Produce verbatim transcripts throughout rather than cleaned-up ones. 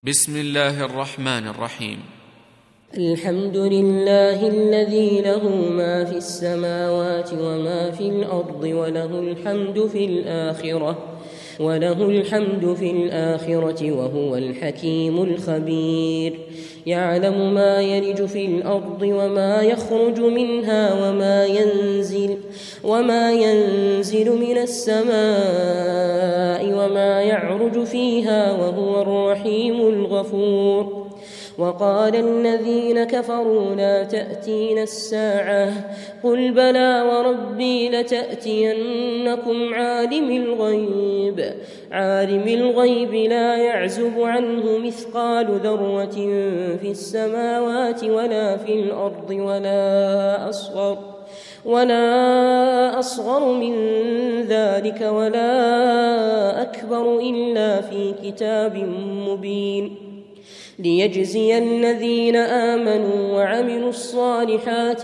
بسم الله الرحمن الرحيم. الحمد لله الذي له ما في السماوات وما في الأرض وله الحمد في الآخرة وله الحمد في الآخرة وهو الحكيم الخبير. يعلم ما يلج في الأرض وما يخرج منها وما ينزل وما ينزل من السماء وما يعرج فيها وهو الرحيم الغفور. وقال الذين كفروا لا تأتينا الساعة قل بلى وربي لتأتينكم عالم الغيب عالم الغيب لا يعزب عنه مثقال ذرة في السماوات ولا في الأرض ولا أصغر ولا أصغر من ذلك ولا أكبر إلا في كتاب مبين. ليجزي الذين آمنوا وعملوا الصالحات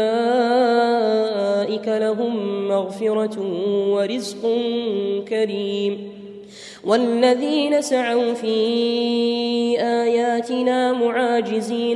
أولئك لهم مغفرة ورزق كريم. والذين سعوا في آياتنا معاجزين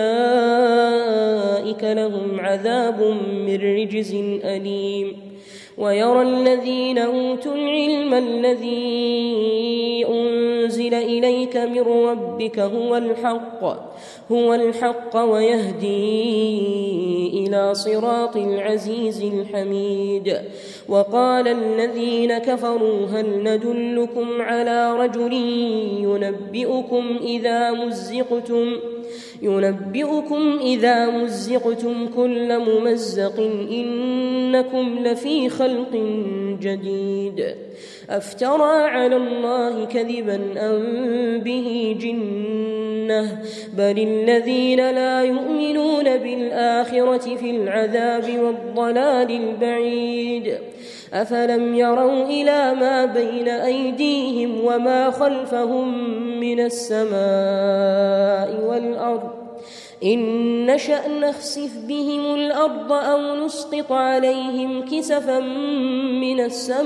أولئك لهم عذاب من رجز أليم. ويرى الذين أوتوا العلم الذي أنزل إليك من ربك هو الحق هو الحق ويهدي إلى صراط العزيز الحميد. وقال الذين كفروا هل ندلكم على رجل ينبئكم إذا مزقتم ينبئكم إذا مزقتم كل ممزق إنكم لفي خلق جديد. أفترى على الله كذبا أم به جنة بل الذين لا يؤمنون بالآخرة في العذاب والضلال البعيد. أفلم يروا إلى ما بين أيديهم وما خلفهم من السماء والأرض إن نشأ نخسف بهم الأرض أو نسقط عليهم كسفا من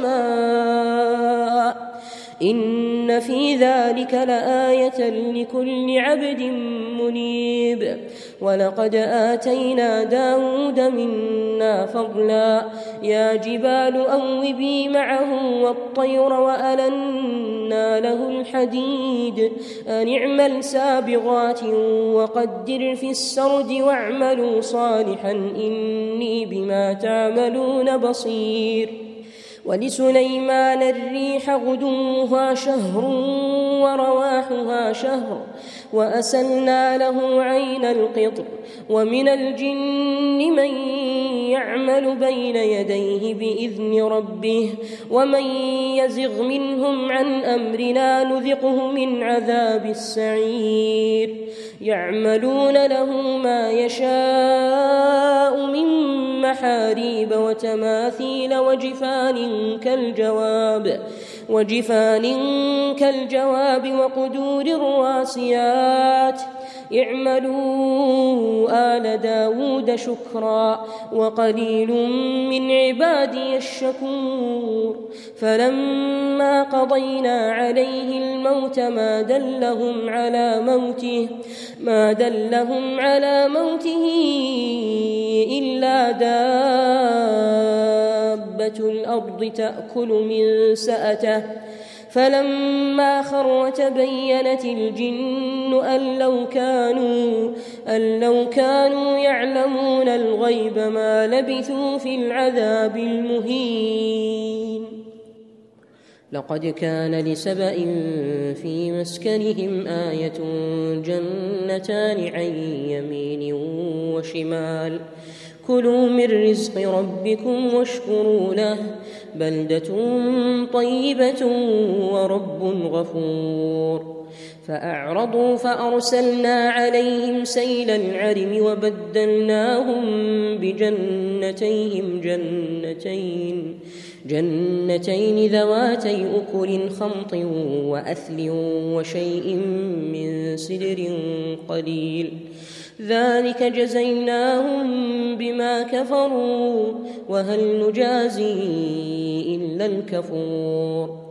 السماء إن في ذلك لآية لكل عبد منيب. ولقد آتينا داود منا فضلا يا جبال أوبي معه والطير وألنا له الحديد أن اعمل سابغات وقدر في السرد واعملوا صالحا إني بما تعملون بصير. ولسليمان الريح غدوها شهر ورواحها شهر وأسلنا له عين القطر. ومن الجن من يعمل بين يديه بإذن ربه ومن يزغ منهم عن أمرنا نذقه من عذاب السعير. يعملون له ما يشاء من محاريب وتماثيل وجفان كالجواب وجفان كالجواب وقدور الراسيات. اعملوا آل داود شكرا وقليل من عبادي الشكور. فلما قضينا عليه الموت ما دلهم على موته ما دلهم على موته إلا دابة الأرض تأكل من سأته. فلما خر تبينت الجن أن لو كانوا أن لو كانوا يعلمون الغيب ما لبثوا في العذاب المهين. لقد كان لسبأ في مسكنهم آية جنتان عن يمين وشمال كلوا من رزق ربكم واشكروا له بلدة طيبة ورب غفور. فأعرضوا فأرسلنا عليهم سيل العرم وبدلناهم بجنتيهم جنتين جنتين ذواتي أكل خمط وأثل وشيء من سدر قليل ذلك جزيناهم بما كفروا وهل نجازي إلا الكفور.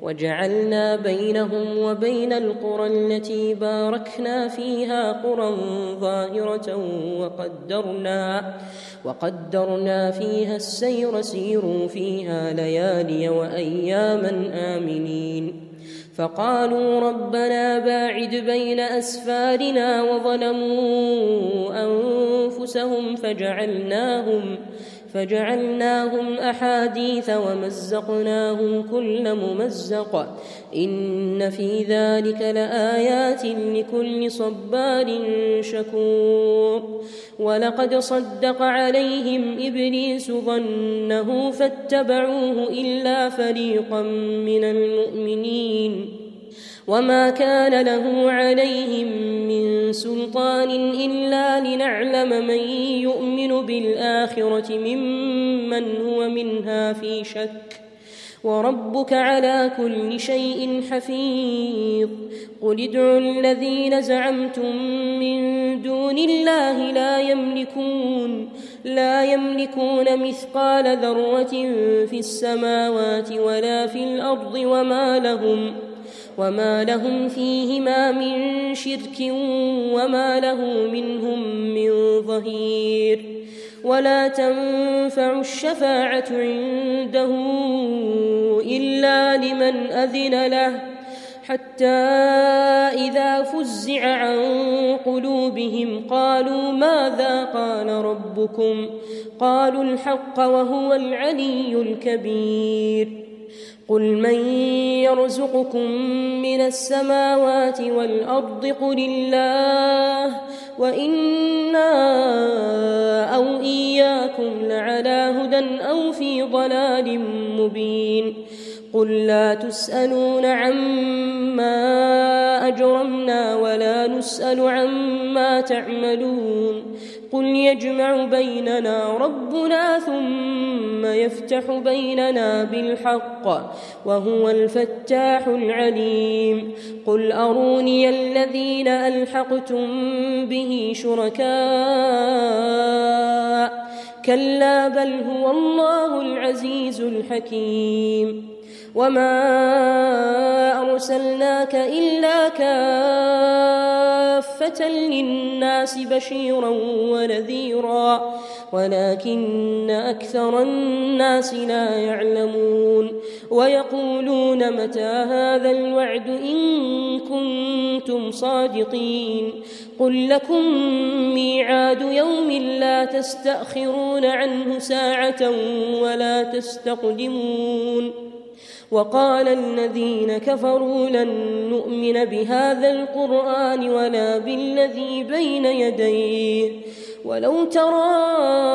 وجعلنا بينهم وبين القرى التي باركنا فيها قرى ظاهرة وقدرنا, وقدرنا فيها السير سيروا فيها ليالي وأياما آمنين. فقالوا ربنا باعد بين أسفارنا وظلموا أنفسهم فجعلناهم فجعلناهم أحاديث ومزقناهم كل ممزق إن في ذلك لآيات لكل صبار شكور. ولقد صدق عليهم إبليس ظنه فاتبعوه إلا فريقا من المؤمنين وما كان له عليهم من سلطان إلا لنعلم من يؤمن بالآخرة ممن هو منها في شك وربك على كل شيء حفيظ. قل ادعوا الذين زعمتم من دون الله لا يملكون لا يملكون مثقال ذرة في السماوات ولا في الأرض وما لهم وما لهم فيهما من شرك وما له منهم من ظهير. ولا تنفع الشفاعة عنده إلا لمن أذن له حتى إذا فزع عن قلوبهم قالوا ماذا قال ربكم قالوا الحق وهو العلي الكبير. قل من يرزقكم من السماوات والأرض قل الله وإنا أو إياكم لعلى هدى أو في ضلال مبين. قل لا تسألون عما أجرمنا ولا نسأل عما تعملون. قل يجمع بيننا ربنا ثم يفتح بيننا بالحق وهو الفتاح العليم. قل أروني الذين ألحقتم به شركاء كلا بل هو الله العزيز الحكيم. وما أرسلناك إلا كافة للناس بشيرا ونذيرا ولكن أكثر الناس لا يعلمون. ويقولون متى هذا الوعد إن كنتم صادقين. قل لكم ميعاد يوم لا تستأخرون عنه ساعة ولا تستقدمون. وقال الذين كفروا لن نؤمن بهذا القرآن ولا بالذي بين يديه ولو ترى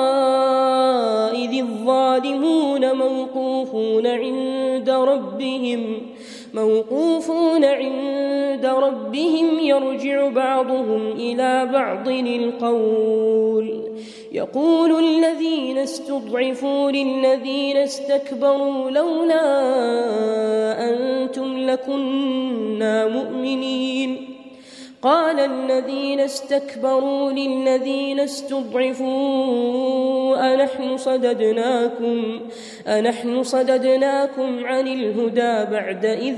إذ الظالمون موقوفون عند ربهم موقوفون عند ربهم يرجع بعضهم إلى بعض القول يقول الذين استضعفوا للذين استكبروا لولا أنتم لكنا مؤمنين. قال الذين استكبروا للذين استضعفوا أنحن صددناكم أنحن صددناكم عن الهدى بعد إذ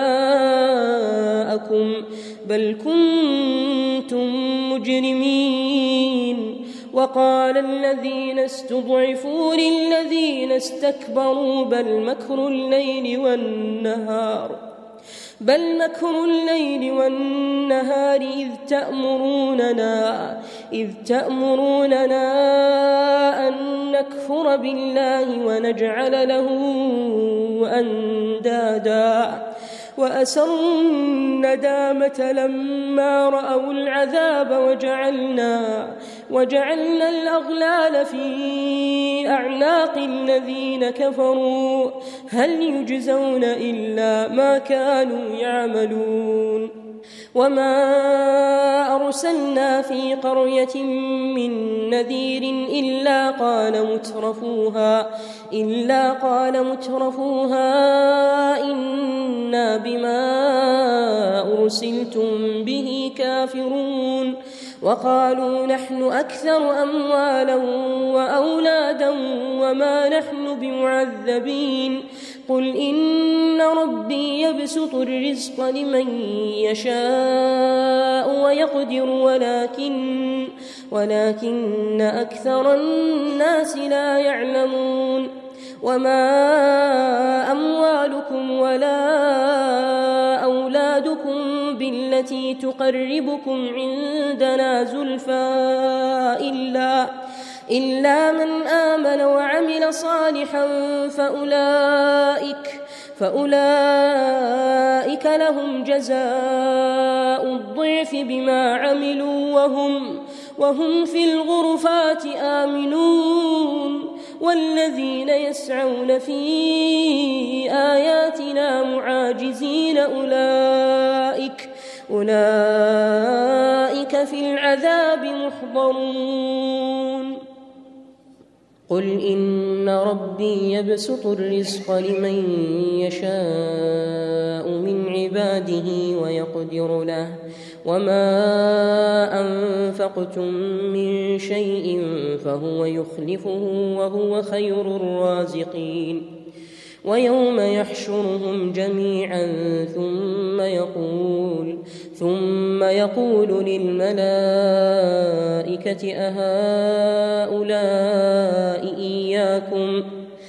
جاءكم بل كنتم مجرمين. وقال الذين استضعفوا للذين استكبروا بل مكر الليل والنهار بل مكر الليل والنهار إذ تأمروننا إذ تأمروننا أن نكفر بالله ونجعل له أندادا وأسروا الندامة لما رأوا العذاب وجعلنا وجعلنا الأغلال في أعناق الذين كفروا هل يجزون إلا ما كانوا يعملون. وما أرسلنا في قرية من نذير إلا قال مترفوها إلا قال مترفوها إنا بما أرسلتم به كافرون. وقالوا نحن أكثر أموالا وأولادا وما نحن بمعذبين. قل إن ربي يبسط الرزق لمن يشاء ويقدر ولكن ولكن أكثر الناس لا يعلمون وما أموالكم ولا أولادكم بالتي تقربكم عندنا زلفى إلا إلا من آمن وعمل صالحا فأولئك فأولئك لهم جزاء الضعف بما عملوا وهم وهم في الغرفات آمنون والذين يسعون في آياتنا معاجزين أولئك أولئك في العذاب محضرون قل إن ربي يبسط الرزق لمن يشاء من عباده ويقدر له وما أنفقتم من شيء فهو يخلفه وهو خير الرازقين ويوم يحشرهم جميعا ثم يقول ثم يقول للملائكة أهؤلاء إياكم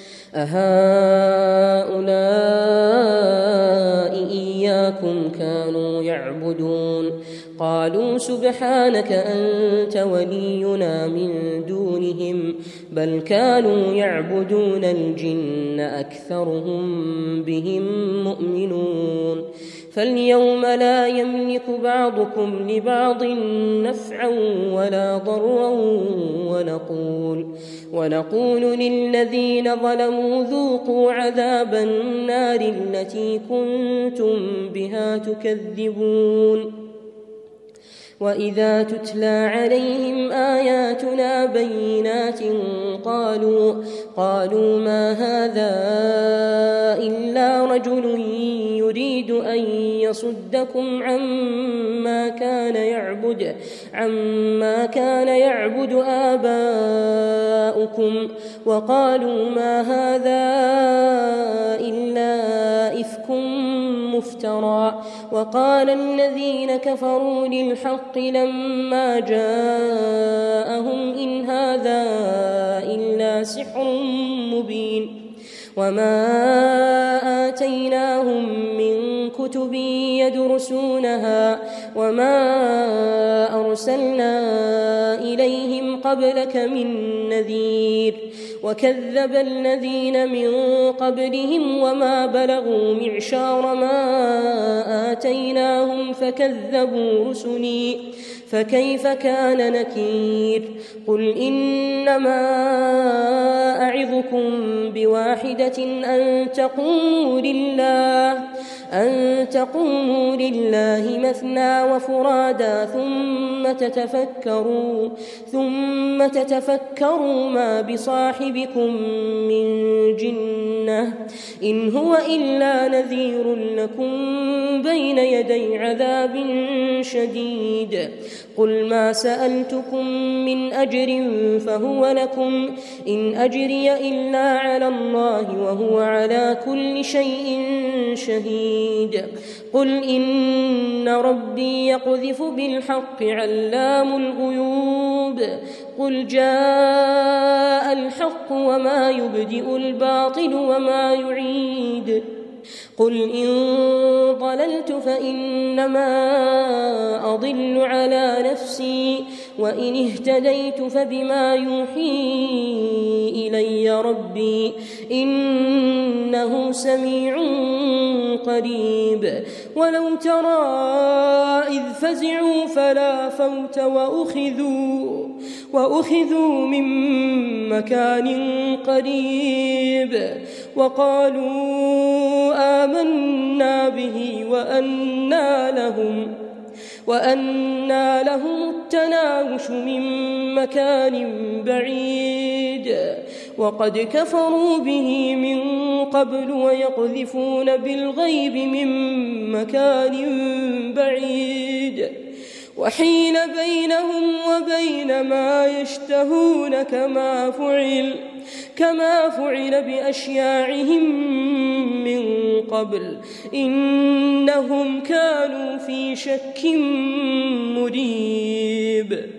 أهؤلاء إياكم كانوا يعبدون قالوا سبحانك أنت ولينا من دونهم بل كانوا يعبدون الجن أكثرهم بهم مؤمنون فاليوم لا يملك بعضكم لبعض نفعا ولا ضرا ونقول ونقول للذين ظلموا ذوقوا عذاب النار التي كنتم بها تكذبون وإذا تتلى عليهم آياتنا بينات قالوا قالوا ما هذا إلا رجل يريد أن يصدكم عما كان يعبد عما كان يعبد آباؤكم وقالوا ما هذا إلا إفك مفترى وقال الذين كفروا للحق لما جاءهم إن هذا إلا سحر مبين وما آتيناهم من كتب يدرسونها وما أرسلنا إليهم قبلك من نذير وكذب الذين من قبلهم وما بلغوا معشار ما آتيناهم فكذبوا رسلي فكيف كان نكير قل إنما أعظكم بواحدة أن تقوموا لله أن تقوموا لله مثنى وفرادا ثم تتفكروا ثم تتفكروا ما بصاحبكم من جنة إن هو إلا نذير لكم بين يدي عذاب شديد قل ما سألتكم من أجر فهو لكم إن أجري إلا على الله وهو على كل شيء شهيد قل إن ربي يقذف بالحق علام الغيوب قل جاء الحق وما يبدئ الباطل وما يعيد قل إن ضللت فإنما أضل على نفسي وإن اهتديت فبما يوحي إلي ربي إنه سميع قريب ولو ترى إذ فزعوا فلا فوت وأخذوا وأخذوا من مكان قريب وقالوا آمنا به وأنى لهم وأنى لهم التناوش من مكان بعيد وقد كفروا به من قبل ويقذفون بالغيب من مكان بعيد وحيل بينهم وبين ما يشتهون كما فعل كما فعل بأشياعهم من قبل إنهم كانوا في شك مريب